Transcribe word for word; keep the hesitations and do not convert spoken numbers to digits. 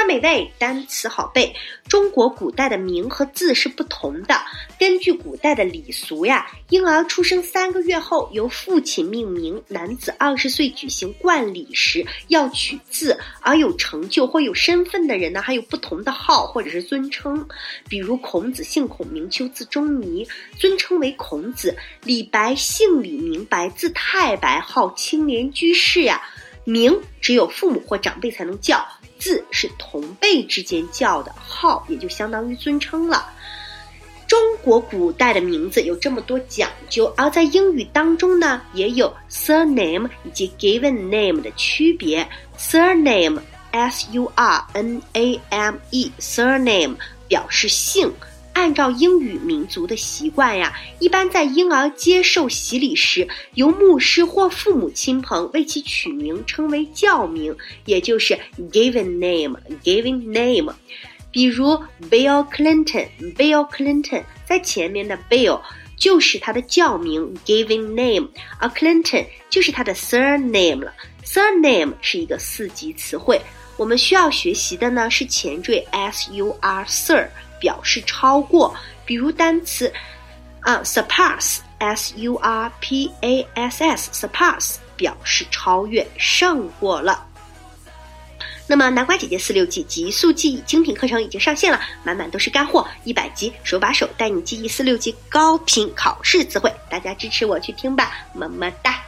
美味，单词好背。中国古代的名和字是不同的，根据古代的礼俗呀，婴儿出生三个月后由父亲命名，男子二十岁举行冠礼时要取字，而有成就或有身份的人呢，还有不同的号或者是尊称。比如孔子姓孔，名丘，字仲尼，尊称为孔子。李白姓李，名白，字太白，号青莲居士呀。名只有父母或长辈才能叫，字是同辈之间叫的，号也就相当于尊称了。中国古代的名字有这么多讲究，而在英语当中呢，也有 surname 以及 given name 的区别。surname S U R N A M E surname 表示姓。按照英语民族的习惯呀，一般在婴儿接受洗礼时，由牧师或父母亲朋为其取名，称为教名，也就是 given name given name。 比如 Bill Clinton Bill Clinton 在前面的 Bill 就是他的教名 given name， 而 Clinton 就是他的 surname 了。 surname 是一个四级词汇，我们需要学习的呢是前缀 S U R Sir，表示超过，比如单词啊 surpass S U R P A S S surpass 表示超越，胜过了。那么南瓜姐姐四六级极速记忆精品课程已经上线了，满满都是干货，一百集手把手带你记忆四六级高频考试词汇，大家支持我去听吧，么么哒。